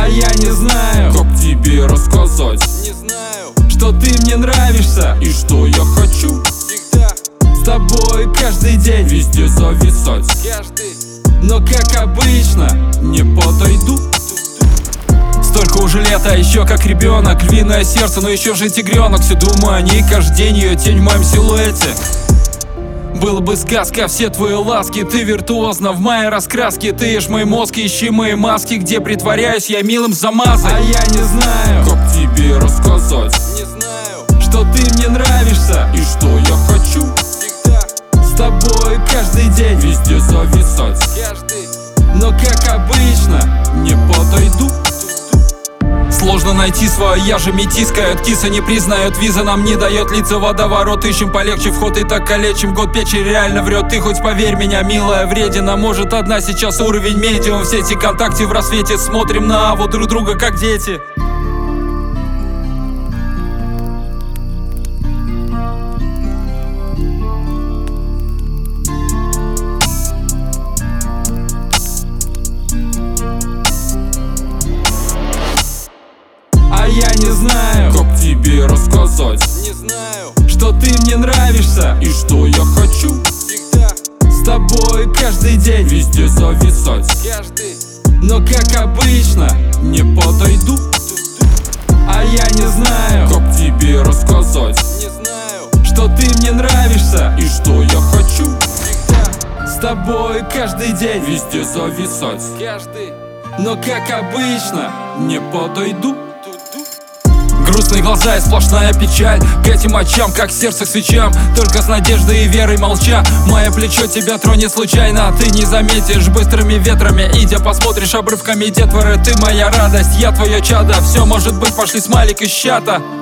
А я не знаю, как тебе рассказать, не знаю, что ты мне нравишься и что я хочу всегда с тобой каждый день, везде зависать. каждый. Но как обычно Не подойду. столько уже лет, а еще как ребенок. Львиное сердце, но еще же тигренок. Все думаю о ней каждый день, ее тень в моем силуэте. Была бы сказка, все твои ласки. Ты виртуозна в моей раскраске. Ты ешь мой мозг, ищи мои маски, где притворяюсь я милым замазой. А я не знаю, как тебе рассказать, не знаю, что ты мне нравишься и что я хочу всегда с тобой каждый день, везде зависать. каждый. Но как обычно Не подойду. сложно найти свое я же метиска. От киса не признает, виза нам не дает лица водоворот. Ищем полегче вход и так калечим. Год печи реально врет. Ты хоть поверь меня, милая, вредина. Может одна сейчас уровень медиум. В сети ВКонтакте в рассвете смотрим на аву друг друга как дети. А я не знаю, как тебе рассказать, не знаю, что ты мне нравишься и что я хочу всегда с тобой каждый день, везде зависать. каждый. Но как обычно Не подойду. а я не знаю, Как тебе рассказать, не знаю, что ты мне нравишься и что я хочу всегда с тобой каждый день, везде зависать. каждый. Но как обычно Не подойду. грустные глаза и сплошная печаль к этим очам, как сердце к свечам. Только с надеждой и верой молча. Мое плечо тебя тронет случайно, а ты не заметишь быстрыми ветрами. Идя посмотришь обрывками детворы. Ты моя радость, я твое чадо. Все может быть, пошли смайлик из чата.